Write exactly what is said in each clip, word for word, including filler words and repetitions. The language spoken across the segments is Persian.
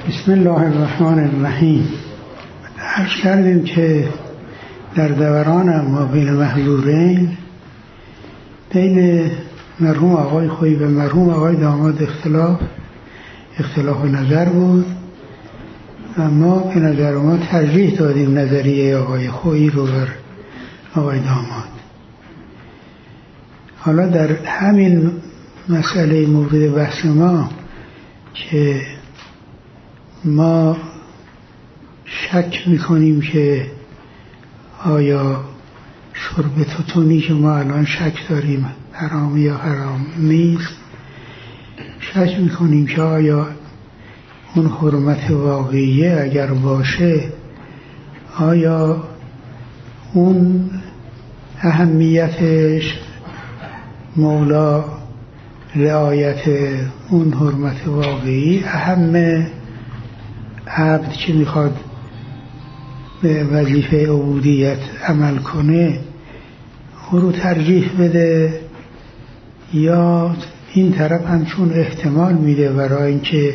بسم الله الرحمن الرحیم. عرض کردیم که در دوران ما بین محظورین بین مرحوم آقای خویی و مرحوم آقای داماد اختلاف اختلاف نظر بود و ما به نظر ما ترجیح دادیم نظریه آقای خویی رو بر آقای داماد. حالا در همین مسئله مورد بحث ما که ما شک میکنیم که آیا شرب توتونی که ما الان شک داریم حرام یا حرام نیست، شک میکنیم که آیا اون حرمت واقعیه اگر باشه آیا اون اهمیتش مولا رعایت اون حرمت واقعی اهم عبد که میخواد به وظیفه عبودیت عمل کنه او رو ترجیح بده، یا این طرف هم چون احتمال میده برای اینکه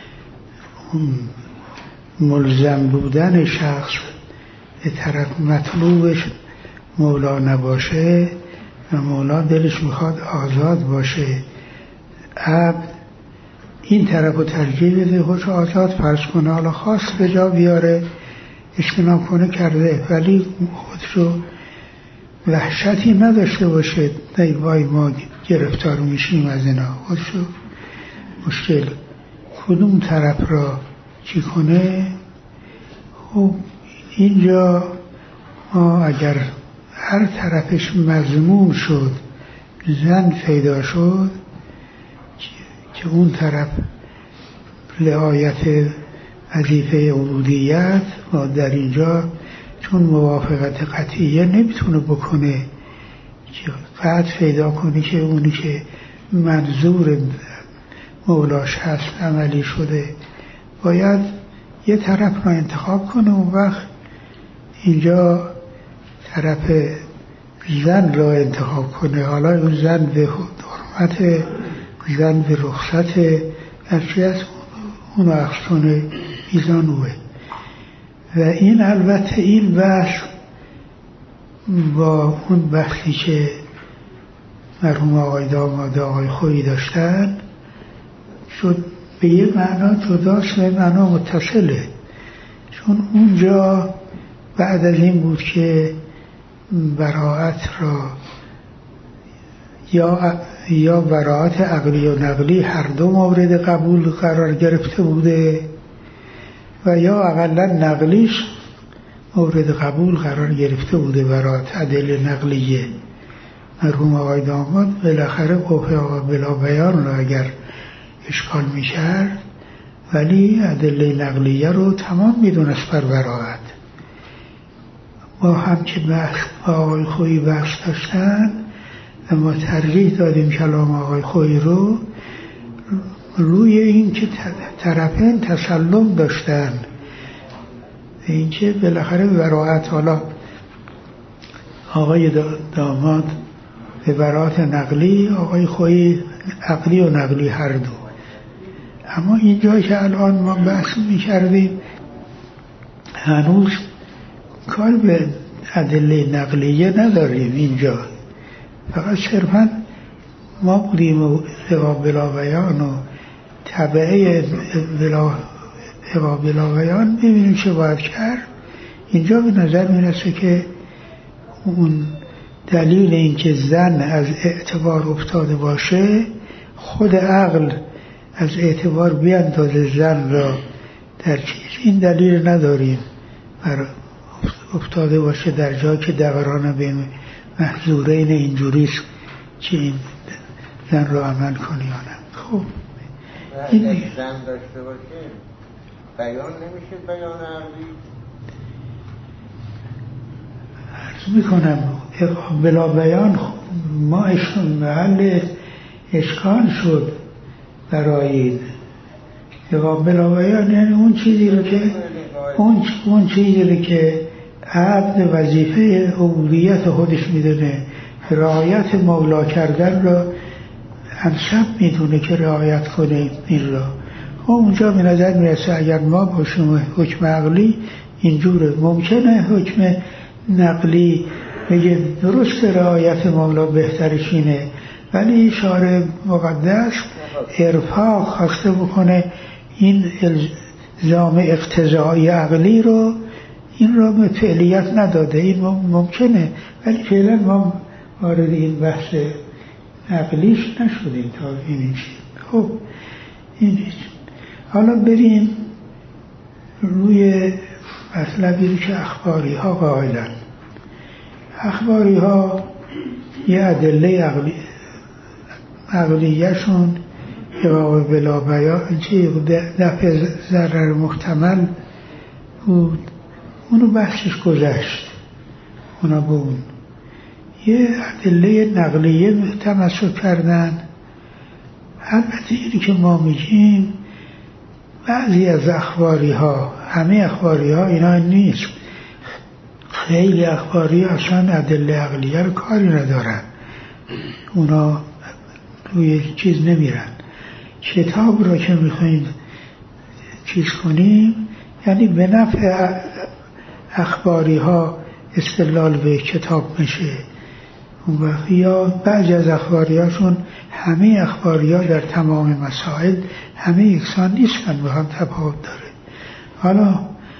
ملزم بودن شخص به طرف مطلوبش مولا نباشه و مولا دلش میخواد آزاد باشه، عبد این طرف رو ترجیح بده، خودش آزاد فرض کنه، حالا خواست به جا بیاره اجتناب کنه کرده، ولی خودش رو وحشتی نداشته باشه نه وای ما گرفتار میشیم از اینا، خودش رو مشکل کدوم طرف را چی کنه. خب اینجا ما اگر هر طرفش مذموم شد زن پیدا شد که اون طرف رعایت وظیفه عبودیت و در اینجا چون موافقت قطعیه نمیتونه بکنه که قطع پیدا کنی که اونی که منظور مولاش هست عملی شده، باید یه طرف را انتخاب کنه. اون وقت اینجا طرف زن را انتخاب کنه، حالا اون زن به حرمت زن به رخصت هرچی از اون اخصان میزانوه. و این البته این بحث با اون بحثی که مرحوم آقای داماد آقای خویی داشتن شد به یه معنا جداست و معنا متصله، چون اونجا بعد از این بود که براءت را یا یا براءت عقلی و نقلی هر دو مورد قبول قرار گرفته بوده و یا اقلا نقلیش مورد قبول قرار گرفته بوده براءت ادله نقلیه. مرحوم آقای داماد بالاخره قوه آقا بلا بیان را اگر اشکال میکرد ولی ادله نقلیه رو تمام میدونست بر براءت. ما هم که بحث با آقای خویی بحث داشتن و ما ترجیح دادیم کلام آقای خویی رو روی این که طرفین تسلم داشتن، این که بالاخره براءت، حالا آقای داماد به براءت نقلی، آقای خویی عقلی و نقلی هر دو. اما اینجا که الان ما بحث میکردیم هنوز کار به ادله نقلیه نداریم، اینجا فقط صرفا ما بودیم بلا بیان و تبعه بلا بلا بیان ببینیم چه باید کرد. اینجا به نظر میرسه که اون دلیل این که زن از اعتبار افتاده باشه خود عقل از اعتبار بیاندازه زن را در چیز، این دلیل نداریم بر افتاده باشه در جا که دوران به محظورین اینجوریست که این زن را عمل کنی یا نه. خب این زن داشته باشه بیان نمیشه، بیان عقلی عرض میکنم بلا بیان ما محل اشکال شد برای این بلا بیان، یعنی اون چیزی رو که اون اون چیزی رو که عبد وظیفه عبودیت خودش میدونه رعایت مولا کردن را انسب میدونه که رعایت کنه این را، خب اونجا به نظر میرسه اگر ما باشیم حکم عقلی اینجوره. ممکنه حکم نقلی بگه درست رعایت مولا بهترش اینه، ولی شارع مقدس ارفاق خواسته بکنه این الزام اقتضایی عقلی رو، این رو به فعلیت نداده. این ممکنه، ولی فعلا ما وارد این بحث عقلیش نشدیم تا اینش. خب اینش. حالا بریم روی مطلبی که اخباری ها قائلن. اخباری ها یه ادله عقلی عقلیه‌شون که بلا بیان چه دفع ضرر محتمل بود، اونو بحثش گذشت. اونا به اون یه ادله نقلیه تمسک کردن. البته اینی که ما میگیم بعضی از اخباری ها، همه اخباری ها اینا نیست. خیلی اخباری ها اصلا ادله عقلیه رو کاری ندارن، اونا روی چیز نمیرن. کتاب رو که میخواییم چیز کنیم، یعنی به نفع اخباری ها استدلال به کتاب میشه. اون وقت یا بعضی از اخباری هاشون، همه اخباری ها در تمام مسائل همه یکسان نیستن، با هم تفاوت داره. حالا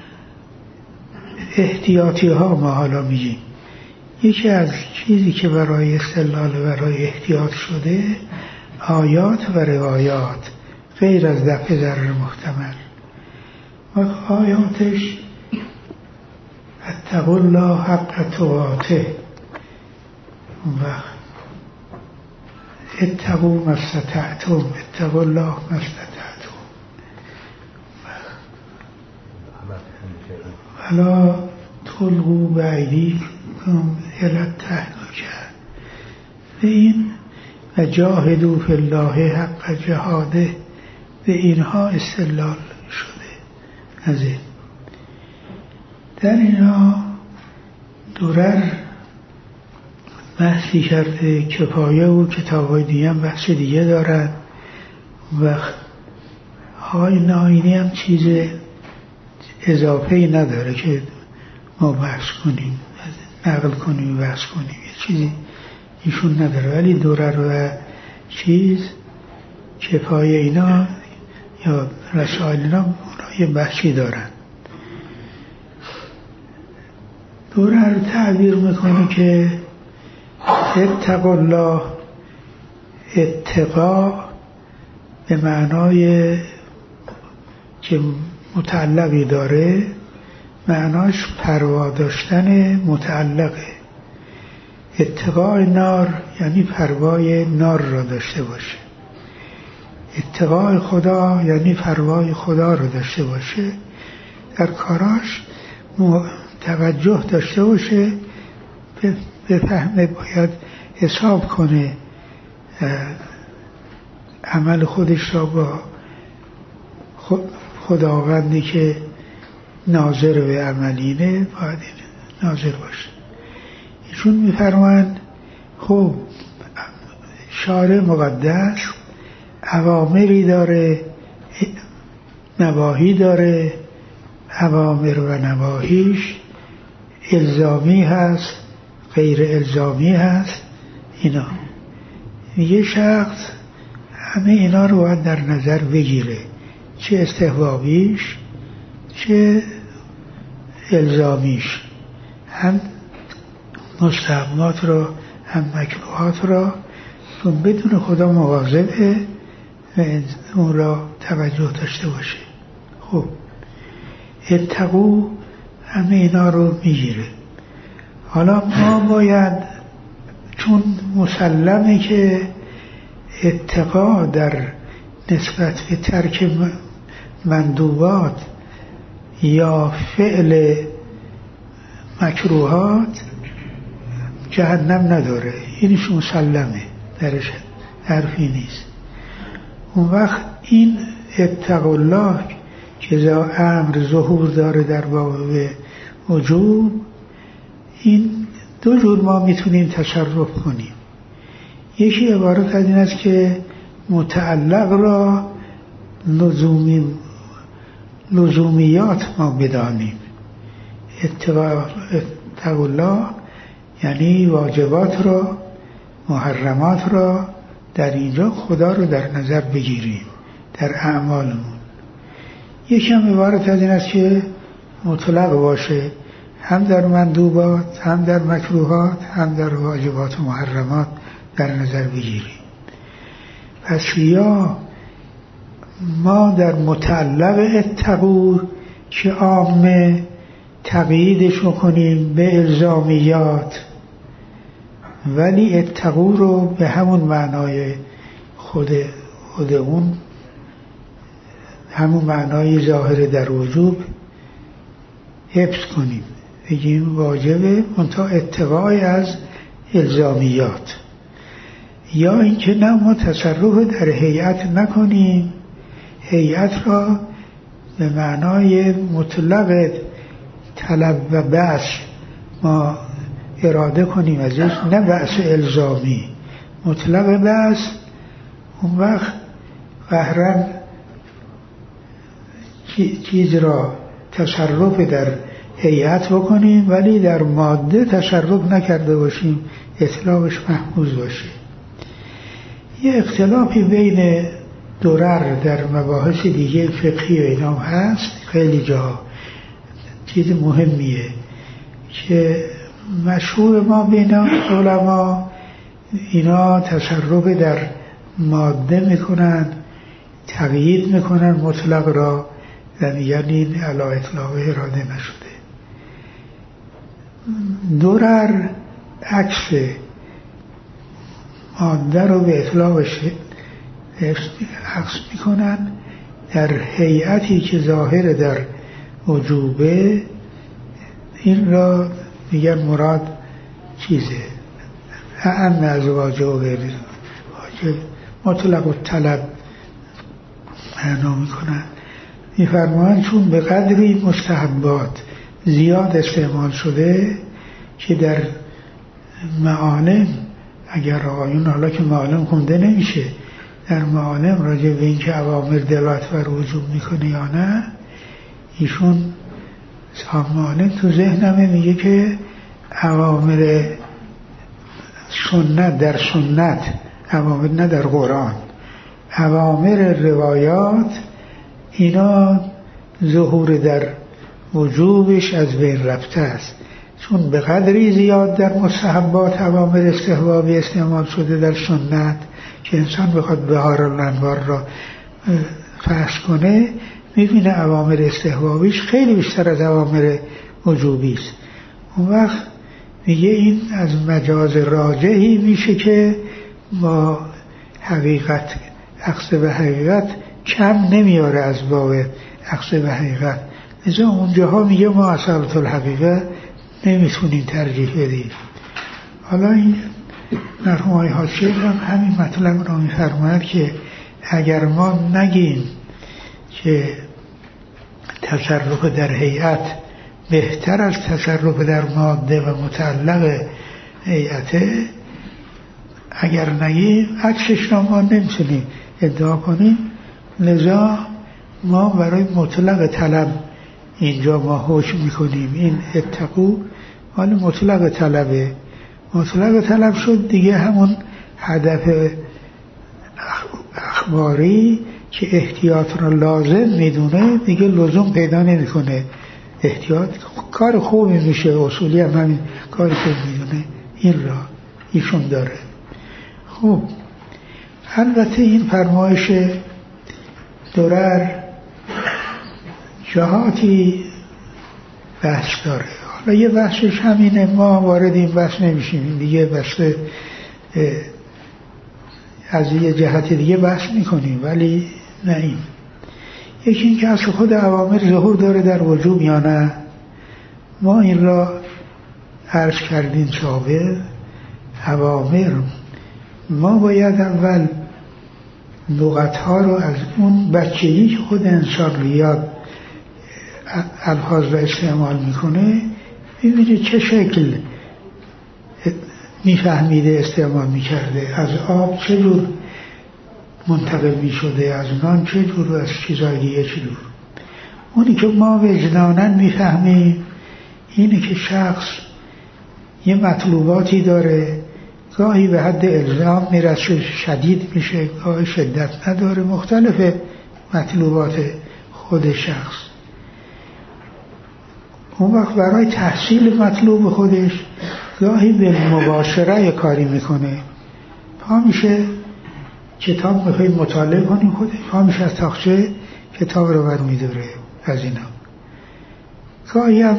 احتیاطی ها ما حالا میگیم. یکی از چیزی که برای استدلال برای احتیاط شده آیات و روایات غیر از دفع ضرر محتمل. و آیاتش اتقوا الله حق تقاته، اون وقت اتقوا ما استطعتم، اتقوا الله ما استطعتم. ولا تلقوا بأیدیکم الی التهلکه. به این و جاهدوا فی الله حق جهاده، به اینها استدلال شده. از این در اینها درر بحثی کرده، کفایه و کتابای دیگه هم بحث دیگه دارن. و آقای ناینی هم چیز اضافه‌ای نداره که ما بحث کنیم، نقل کنیم بحث کنیم، یه چیزی ایشون نداره. ولی درر و چیز کفایه اینا یا رسائل اینا اونا یه بحثی دارن. درر تعبیر میکنه که اتقوا الله، اتقا به معنای که متعلقی داره، معناش پروا داشتن متعلقه. اتقای نار یعنی پروای نار را داشته باشه. اتقای خدا یعنی پروای خدا را داشته باشه، در کاراش توجه داشته باشه، بفهمه باید حساب کنه عمل خودش را با خداوندی که ناظر به عملینه باید ناظر باشه. ایشون میفرمایند خب شارع مقدس اوامری داره، نواهی داره، اوامر و نواهیش الزامی هست، غیر الزامی هست. اینا یه شخص همه اینا رو باید در نظر بگیره، چه استحبابیش چه الزامیش، هم مستحبات را هم مکروهات را، چون بدون خدا مواظبه و اون را توجه داشته باشه. خب اتقوا همه اینا رو میگیره. حالا ما باید، چون مسلمه که اتقا در نسبت به ترک مندوبات یا فعل مکروهات جهنم نداره، اینش مسلمه، درش حرفی نیست. اون وقت این اتقوا الله که امر ظهور داره در باب وجوب، این دو جور ما میتونیم تصرف کنیم. یکی عبارت از این است که متعلق را لزومی لزومیات ما بدانیم. اتقوا الله یعنی واجبات را، محرمات را در اینجا خدا رو در نظر بگیریم در اعمالمون. یکم عبارت از این است که مطلق باشه، هم در مندوبات، هم در مکروهات، هم در واجبات و محرمات در نظر بگیریم. پس یا ما در متعلق اتقوا که عامه تقییدش کنیم به الزامیات، ولی اتقوا رو به همون معنای خود خود اون همون معنای ظاهر در وجوب حفظ کنیم، بگیم واجبه منتها اتقای از الزامیات. یا اینکه نه ما تصرف در هیئت نکنیم، هیئت را به معنای مطلق طلب و بحث ما اراده کنیم ازش، نه بحث الزامی، مطلق بحث. اون وقت قهرن چیز را تصرف در هیئت بکنیم ولی در ماده تصرف نکرده باشیم، اطلاقش محفوظ باشه. یه اختلافی بین درر در مباحث دیگه فقهی و اینا هست، خیلی جا چیز مهمیه که مشهور ما بین علما، اینا تصرف در ماده میکنن، تقیید میکنن مطلق را و میگن این علی اطلاق اراده نشده. درر عکس ماده رو به اطلاقش عکس میکنن، در هیئتی که ظاهر در وجوبه این را میگن مراد چیزه ان از واجب و غیر واجب، مطلق و طلب معنا میکنن. میفرمان چون به قدری مستحبات زیاد استعمال شده که در معالم، اگر آقایون حالا که معالم خونده نمیشه، در معالم راجع به این که اوامر دلالت بر وجوب میکنه یا نه، ایشون صاحب معالم تو ذهنمه میگه که اوامر سنت در سنت، اوامر نه در قرآن، اوامر روایات اینا ظهور در وجوبش از بین رفته است، چون به قدری زیاد در مستحبات اوامر استحبابی استعمال شده در سنت که انسان بخواد بهار الانوار را فحص کنه میبینه اوامر استحبابیش خیلی بیشتر از اوامر وجوبی است. اون وقت میگه این از مجاز راجحی میشه که با حقیقت اخذ به حقیقت کم نمیاره از باب اخذ به حقیقت. لذا اونجاها میگه ما اصالت الحقیقه نمیتونیم ترجیح بدیم. حالا این مرحوم آقای حاشیه هم همین مطلب رو میفرماید که اگر ما نگیم که تصرف در هیئت بهتر از تصرف در ماده و متعلق هیئته، اگر نگیم عکسش را ما نمیتونیم ادعا کنیم. لذا ما برای مطلق طلب اینجا ما حکم میکنیم این اتقوا مال مطلق طلبه، مطلق طلب شد دیگه همون هدف اخباری که احتیاط را لازم میدونه دیگه لزوم پیدا نمیکنه. احتیاط کار خوبی میشه، اصولی هم همین کاری که میدونه این را ایشون داره. خب البته این فرمایش درر جهاتی بحث داره. حالا یه بحثش همینه، ما وارد این بحث نمیشیم دیگه، بحث از یه جهت دیگه بحث میکنیم ولی نه این. یکی این که اصل خود اوامر ظهور داره در وجوب یا نه، ما این را عرض کردیم سابق. اوامر ما باید اول لغتها رو از اون بچگی که خود انسان رو یاد الفاظ رو استعمال میکنه ببینه چه شکل میفهمیده استعمال میکرده. از آب چه جور منتقل می شده از نان چه جور و از چیزای دیگه چه جور. اونی که ما وجداناً میفهمیم اینه که شخص یه مطلوباتی داره، گاهی به حد الزام میرسه شدید میشه، گاهی شدت نداره، مختلف مطلوبات خود شخص. اون وقت برای تحصیل مطلوب خودش گاهی به مباشره کاری میکنه. پا میشه کتاب میخوایی مطالعه کنیم، خودش پا میشه از تاقچه کتاب رو بر میداره از اینا. گاهی هم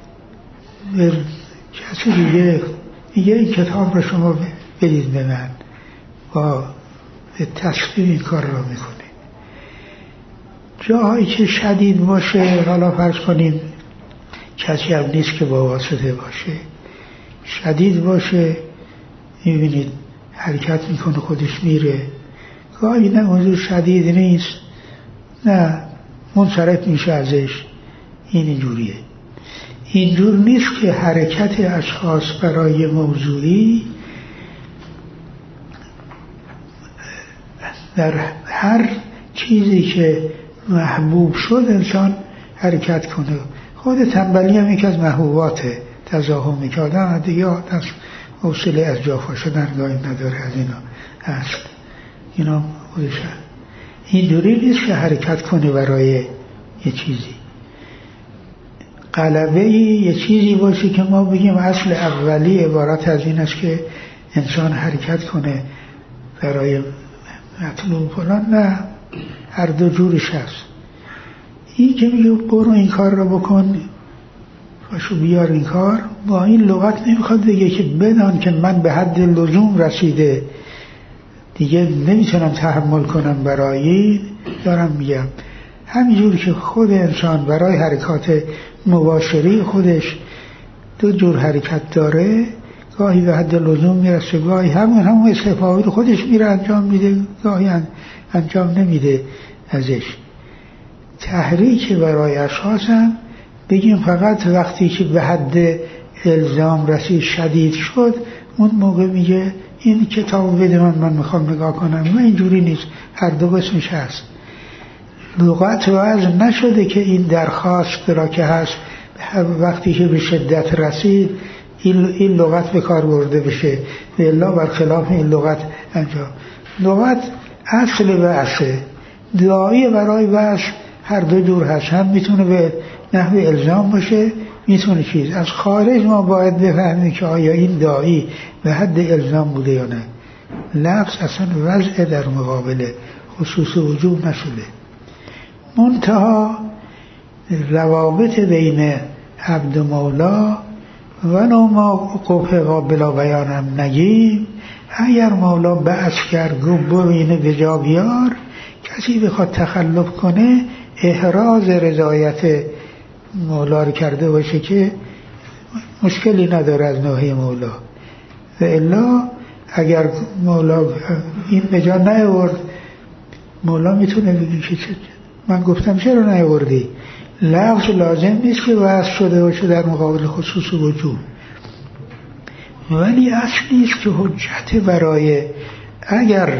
کسی دیگه میگه این کتاب رو شما بدید به من، با تصویر این کار رو میکنه. جاهایی که شدید باشه، حالا فرض کنیم کسی هم نیست که با واسطه باشه، شدید باشه، میبینید حرکت میکنه خودش میره. گاهی نه موضوع شدید نیست، نه منصرف میشه ازش. این اینجوریه. اینجور نیست که حرکت اشخاص برای موضوعی در هر چیزی که محبوب شد انسان حرکت کنه. خود تنبلی هم یک از محبوباته، تظاهر میکردن دیگه از حوصله از جا شدن گاهی نداره، از اینا هست. اینا خودش اینجوری نیست که حرکت کنه برای یه چیزی. غلبه یه چیزی باشه که ما بگیم اصل اولی عبارت از این است که انسان حرکت کنه برای مطلوب فلان، نه، هر دو جورش هست. این که میگه برو این کار رو بکن، پاشو بیار این کار، با این لغت نمیخواد بگه که بدان که من به حد لزوم رسیده دیگه نمیتونم تحمل کنم برای دارم میگم. همینجور که خود انسان برای حرکات مباشری خودش دو جور حرکت داره، گاهی به حد لزوم میرسه، گاهی همون همون استفاده رو خودش میره انجام میده، گاهی انجام نمیده ازش. تحریک برای اشخاص هم بگیم فقط وقتی که به حد الزام رسید شدید شد، اون موقع میگه این کتاب بده من، من میخوام نگاه کنم. نه، اینجوری نیست، هر دو قسمش هست. لغت وضع نشده که این درخواست را که هست وقتی که به شدت رسید این لغت به کار برده بشه، به الا برخلاف این لغت انجام. لغت اصل بحثه، دعایی برای بحث هر دو جور هست، هم میتونه به نحو الزام باشه، میتونه چیز. از خارج ما باید بفهمیم که آیا این دعایی به حد الزام بوده یا نه. لفظ اصلا وضع در مقابل خصوص وجود نشده. منتها روابط بین عبد و مولا و ما قبح قابل بیان هم نگیم. اگر مولا بحث کرد گو ببینه به جا بیار، کسی بخواد تخلف کنه احراز رضایت مولا رو کرده باشه که مشکلی نداره از ناحیه مولا. و الا اگر مولا این به جا نیاورد، مولا میتونه بگه که من گفتم چرا نیاوردی. لفظ لازم نیست که وضع شده باشه در مقابل خصوص وجود، ولی اصلی است که حجت برای اگر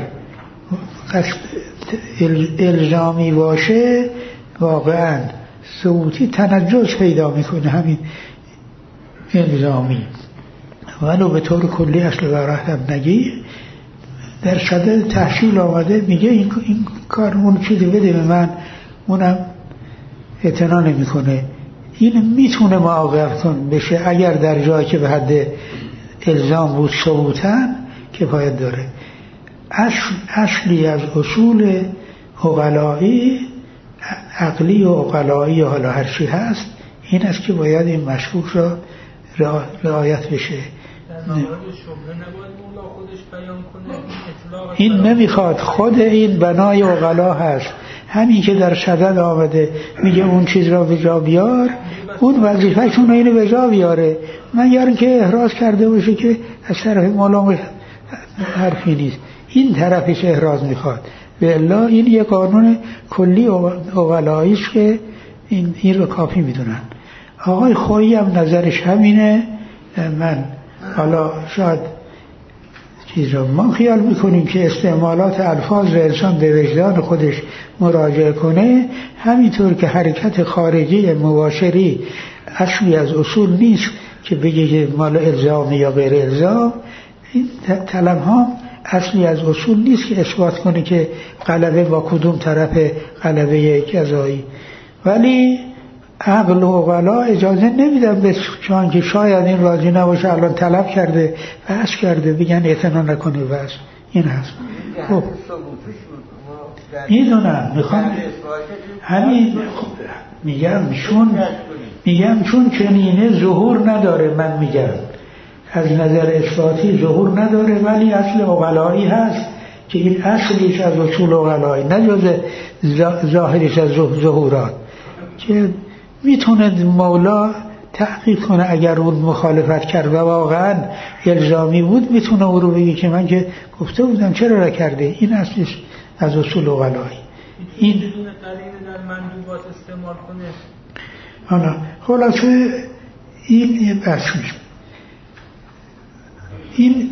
الزامی باشه واقعا ثبوتی تنجس پیدا میکنه همین الزامی. ولو به طور کلی اصل برات هم نگی، در صدد تحصیل آمده میگه این, این کار اون چیزی بده به من، اونم اعتنا نمیکنه. این میتونه معاقب کن بشه اگر در جایی که به حد الزام بود ثبوتاً کفایت داره. اصل اصلی از اصول عقلایی، عقلی و عقلایی حالا هر چی هست، این است که باید این مشکوک را رعایت بشه. این نمیخواد، خود این بنای عقلا هست. همین که در صدد آمده میگه اون چیز را به جا بیار، اون وظیفه‌شون اینو به جا بیاره، مگر اینکه احراز کرده باشه که از طرف مولا حرفی نیست، این طرفش احراز میخواد. به الا این یه قانون کلی عقلایی است که این این رو کافی میدونن. آقای خویی هم نظرش همینه. من حالا شاید چیز رو ما خیال میکنیم که استعمالات الفاظ رو انسان به وجدان خودش مراجعه کنه، همینطور که حرکت خارجی مباشری اصلی از اصول نیست که بگه مال الزام یا غیر الزام. این طلب ها اصلی از اصول نیست که اثبات کنه که غلبه با کدوم طرف غلبه جزایی، ولی عقل و عقلا اجازه نمیدن به چون که شاید این راضی نباشه الان طلب کرده بحث کرده بگن اعتنا نکنه بس. این هست. خب میدونم میخوام همین میگم چون میگم چون چنینه ظهور نداره، من میگم از نظر اثباتی ظهور نداره، ولی اصل عقلایی هست که این اصلیش از اصول عقلایی نه جز ظاهریش از ظهورات، که میتونه مولا تحقیق کنه اگر اون مخالفت کرد و واقعا الزامی بود میتونه او رو بگه که من که گفته بودم چرا را کرده. این اصلیش از اصول عقلایی. این بدون قرینه در مندوبات استعمال کنه. حالا خلاصه این بحث میشه. این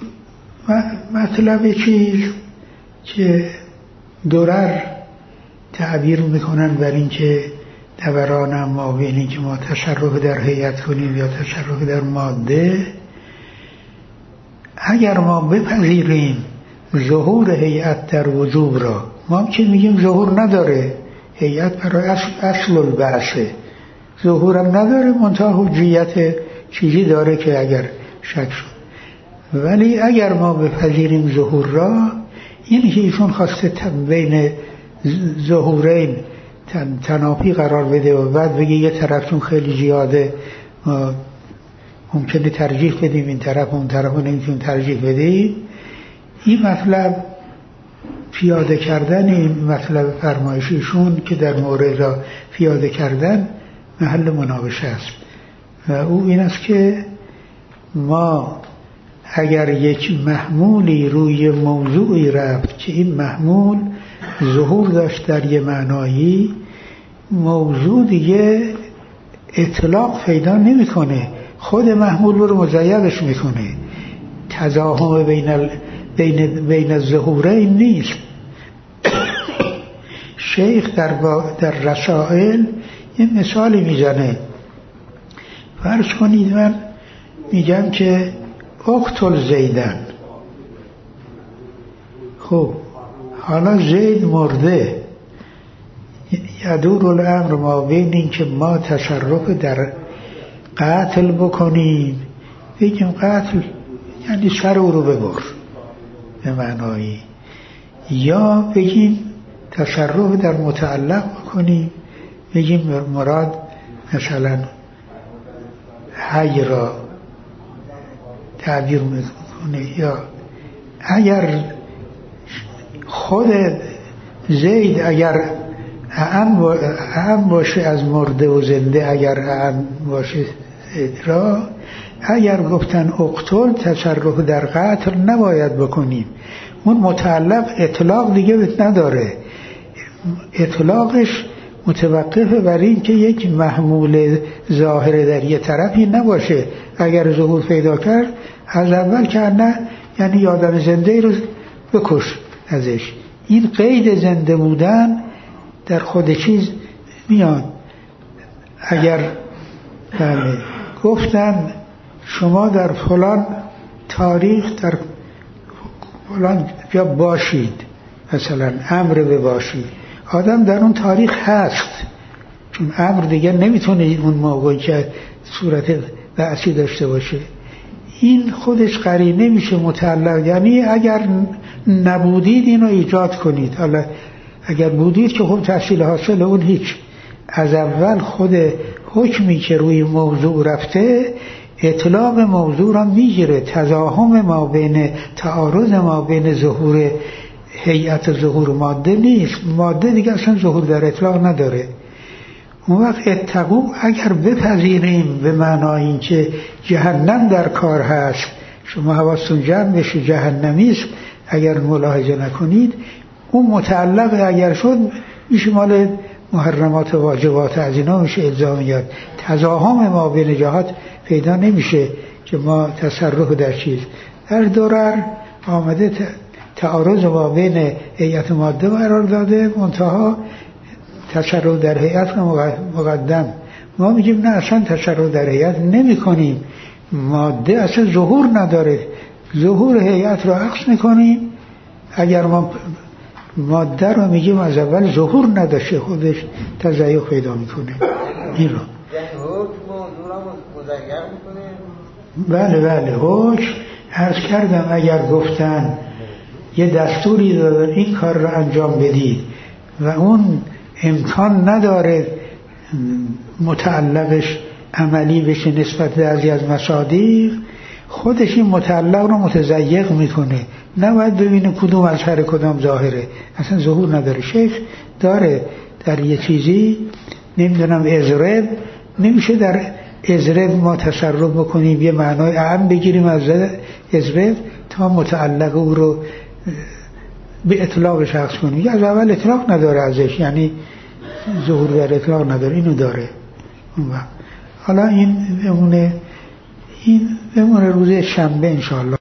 مطلب چیز که درر تعبیر میکنن بر این که دوران ما بینی که ما تشرف در هیئت کنیم یا تشرف در ماده، اگر ما بپذیریم ظهور هیئت در وجوب را، ما که میگیم ظهور نداره، هیئت برای اصل, اصل البعثه، ظهورم نداره، منتها حجیت چیزی داره که اگر شک شد. ولی اگر ما بپذیریم ظهور را، این که ایشون خواسته بین ظهورین تنافی قرار بده و بعد بگه یه طرفشون خیلی زیاده ممکنه ترجیح بدیم این طرف اون طرف نمیتونیم ترجیح بدیم، این مطلب پیاده کردن این مطلب فرمایشیشون که در مورد را پیاده کردن محل مناقشه است. و او این است که ما اگر یک محمولی روی موضوعی رفت که این محمول ظهور داشت در یه معنایی، موضوع دیگه اطلاق پیدا نمیکنه، خود محمول رو مزیدش میکنه، تزاحم بین ال... بین بین الظهورین نیست. شیخ در با... در رسائل یه مثالی میزنه. فرض کنید من میگم که اقتل زیدن، خب حالا زید مرده، یدور الامر ما بین این که ما تصرف در قتل بکنیم، بگیم قتل یعنی سر او رو ببر به معنایی، یا بگیم تصرف در متعلق بکنیم، بگیم مراد مثلا حی را تعبیر میکنه، یا اگر خود زید اگر اعم باشه از مرده و زنده، اگر اعم باشه زید را، اگر گفتن اقتل تصرف در قتل نباید بکنیم، اون متعلق اطلاق دیگه نداره، اطلاقش متوقفه بر این که یک محمول ظاهر در یه طرفی نباشه. اگر ظهور پیدا کرد از اول که نه، یعنی آدم زنده رو بکش ازش. این قید زنده بودن در خود چیز میاد. اگر بله گفتن شما در فلان تاریخ در فلان جا باشید، مثلا امر بباشید، آدم در اون تاریخ هست، چون امر دیگه نمیتونه اون موقعی که صورت بعثی داشته باشه، این خودش قرینه میشه متعلق، یعنی اگر نبودید اینو ایجاد کنید، حالا اگر بودید که خب تحصیل حاصل اون هیچ، از اول خود حکمی که روی موضوع رفته اطلاق موضوع را میگیره، تزاحم ما بین تعارض ما بین ظهور هیئت و ظهور ماده نیست، ماده دیگه اصلا ظهور در اطلاق نداره. اون وقت اتقو اگر بپذیریم به معنای این که جهنم در کار هست، شما حواستون جمع بشه جهنمیست، اگر ملاحظه نکنید اون متعلق اگر شد میشه مال محرمات و واجبات، از اینا میشه الزامیات، تزاحم ما بین جهات پیدا نمیشه که ما تصرف در چیز. در درر آمده تعارض ما بین هیئت ماده قرار داده، منتها تشرع در هیئت مقدم. ما میگیم نه، اصلا تشرع در هیئت نمی کنیم، ماده اصلا ظهور نداره، ظهور هیئت رو عکس میکنیم. اگر ما ماده رو میگیم از اول ظهور نداشته، خودش تضیع پیدا میکنه. این رو بله بله حکم عرض کردم. اگر گفتن یه دستوری دادن این کار رو انجام بدید و اون امکان نداره متعلقش عملی بشه نسبت به بعضی از مصادیق، خودش این متعلق رو متضیق میکنه، نباید ببینه کدوم از هر کدام ظاهره، اصلا ظهور نداره. شیخ داره در یه چیزی نمیدونم اضرب، نمیشه در اضرب ما تصرف بکنیم یه معنای اعم بگیریم از اضرب تا متعلق او رو به اطلاق شخص کنیم. از اول اطلاق نداره ازش، یعنی ظهور در اطلاق نداره، اینو داره. حالا این بمونه، این بمونه روز شنبه انشاءالله.